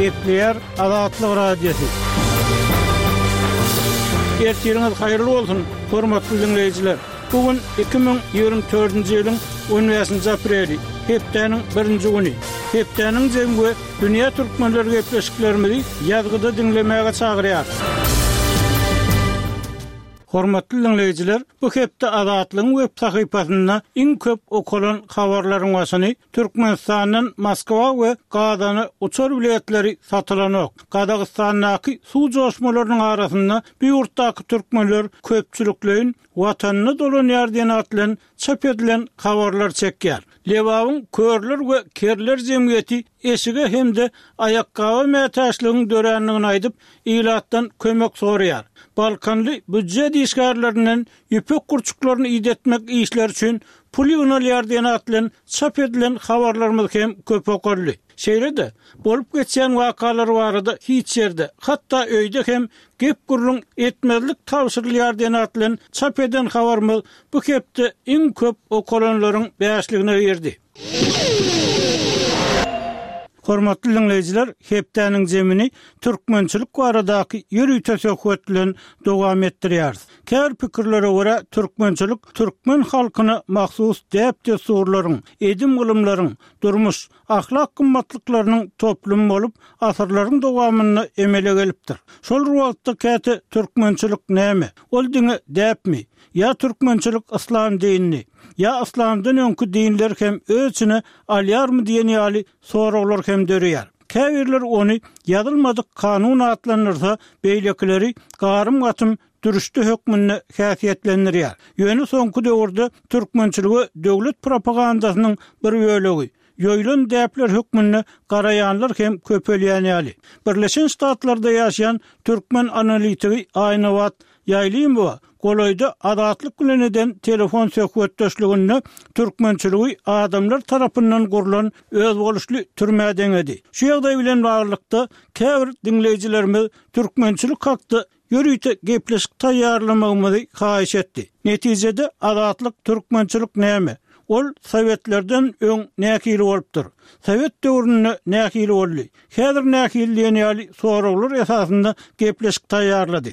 Gepleyer Azatlyk radiosu. Ertiriniz hayırlı olsun, hormatly dinleyijiler. Bugün 2024-nji ýylyň 10 apreli, hepdeniň 1-nji güni. Hepdeniň jemgy dünýä türkmenleri gepleşiklerimizi ýazgyda dinlemäge çagyrýar. Hormatly dinleyijiler, bu hepde Azatlyň web sahypasyna iň köp okulan habarlaryň başyny Türkmenistanyň Moskwa we Gazany uçar biletleri satylanyk. Kazakstanyň suw joşmalarynyň arasynda bu ýurtdaky türkmenler köpçüliklerin watanyny dolanýar diýen atlan çap edilen habarlar çekýär. Lewawyň körler we kerler jemgyýeti eşige hemde ayakkabı mätäçliginiň dörenligini aýdyp ilatdan kömek soraýar. Balkanly büdjet işgärlerinden ýüpek kurçuklaryny ýetmek işler üçin pul ýönelýär diýen atlan çap edilen habarlarymyz hem köp okurly. Şeýlede bolup geçen wakalar barada hiç ýerde, hatda öýde hem gep gurrun etmezlik tawsyrlýar diýen atlan çap eden habarymyz bu hepde iň köp okulanlaryň bäşligine berdi. Hormatly dinleyijiler, hepdeniň jemini türkmençilik baradaky ýürüýte söhbetlerini dowam etdirýär. Käbir pikirlere görä türkmençilik türkmen halkyny mahsus däpde surlaryň, edim gylymlaryň, durmuş, ahlak gymmatlyklarynyň toplumy bolup, asyrlaryň dowamyny emele gelipdir. Şol ruwatda käte türkmençilik näme? Ol diňe däpmi? Ya türkmençilik islam dinini, ya islamdan öňkü dinler hem ölçüne alýarmy diýen ýaly soraglar hem dörýär. Käbirler ony ýazylmadyk kanun atlanyrsa, beýlekleri garym gatym dürüşdi hökmüne häsiýetlendirýär. Ýöne soňky döwürde türkmençiligi döwlet propagandasynyň bir bölegi. Ýoýlan däpler hökmüne garaýanlar hem köpelýän ýaly. Birleşen Ştatlarda ýaşaýan türkmen analitigi Aýnawat Ýaýlymowa Goloyda Azatlyk gününden telefon söhbetdeşligini türkmençiligi adamlar tarapyndan gurulan öz boluşly türmäden edi. Şu ýagdaý bilen baglykda käbir dinleyijilerimiz türkmençilik hakda ýürüýte gepleşik taýýarlamagymyzy haýyş etdi. Netijede Azatlyk türkmençilik näme? Ol Sowetlerden öň näkili bolupdyr. Sowet döwrüne näkili boldy. Häzir näkili diýen ýaly soraglar esasynda gepleşik taýýarlady.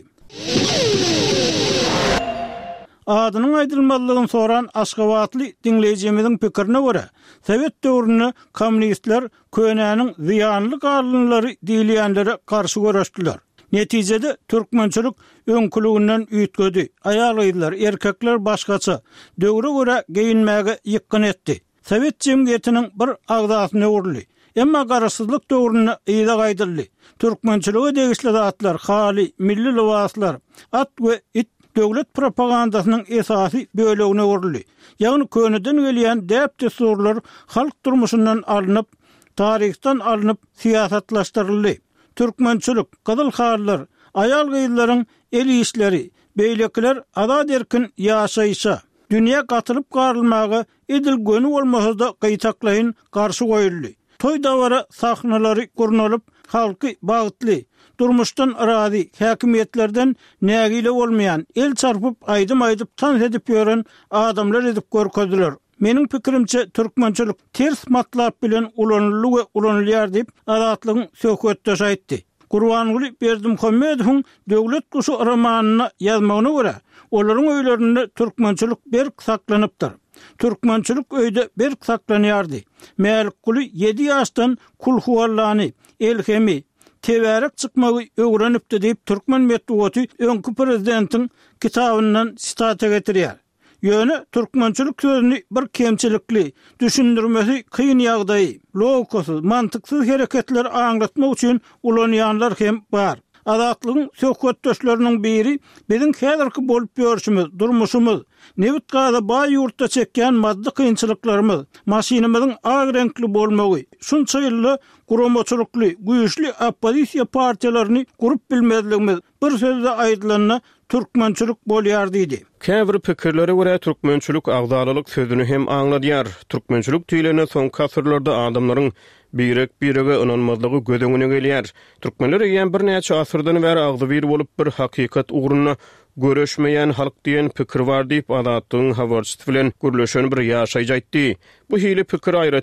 Adynyň aýdylmalygyny soran Aşgabatly dinlejimiziň pikirine görä, Sowet döwrüne kommunistler könäniň ziýanly galynlary diýilýänlere garşy görüşdiler. Netijede türkmençilik öňküliginden üýtgedi. Aýallar, erkekler başgaça döwre görä geyinmäge ýykyn etdi. Sowet jemgyýetiniň bir agzasyny urly. Emma garaşsyzlyk döwrüne ýyla gaýdyldy. Türkmençiligi degişli zatlar, hali, milli lewaslar, at we it döwlet propagandasynyň esasy bölegine urly. Ýagny köneden gelýän däpde surlar halk durmuşyndan alınıp, taryhdan alınıp siýasatlaşdyryldy. Türkmençilik, gyzyl harlar, aýal gyýlaryň el işleri, beýlekler azad erkin ýaşaýşa, dünýä gatylyp garylmagy edilgeni bolmasa da gytaklaýyn garşy goýuldy. Toy dawara sahnalary gurnalyp, halky bagtly, durmuşdan arazi, häkimetlerden nägile bolmayan, el çarpyp aýdym-aýdyp tan edip ýören adamlar edip görkezdiler. Meniň pikirimçe türkmençilik ters matlap bilen ulanýar we ulanýar diýip Azatlygyň söhbetdeşi aýtdy. Gurbanguly Berdimuhammedowyň Döwlet Guşy romanyny ýazmagyna görä, olaryň öýlerinde türkmençilik berk saklanypdyr. Türkmençilik öýde berk saklanýardy. Mälikguly 7 ýaşdan kulhuwallany, elhemi, teberek çykmagy öwrenipdi diýip türkmen medeniýeti öňkü prezidentiň kitabyndan sitata getirýär. Ýöne türkmençilik sözüni bir kemçilikli, düşündirmesi kıyın ýagdaý, logikasyz, mantyksyz hereketler aňlatmak üçin ulanýanlar hem bar. Azatlygyň söhbetdeşleriniň biri biziň häzirki bolup ýörüşimiz, durmuşymyz, Nevit gaza baý ýurtda çekýän maddi kynçylyklarymyz, maşinamyzyň ag renkli bolmagy, şunça ýylla gurumaçylykly, güýçli oppozisiýa partiýalaryny gurup bilmezligimiz bir sözde aýdylanyna türkmençilik bolýar diýdi. Käbir pikirlere görä türkmençilik agdalylyk sözüni hem aňladýar. Türkmençilik tüýlerine soňky asyrlarda adamlaryň birege inanmazlygy gödüňüne gelýär. Türkmenler ýa bir näçe asyrdan bäri agdy bir bolup bir hakykat ugruna görüşmeyen halk diyen pikir var deyip Azatlygyň habarçysy bilen gürleşen bir ýaşaýjy aýtdy. Bu hili pikir aýra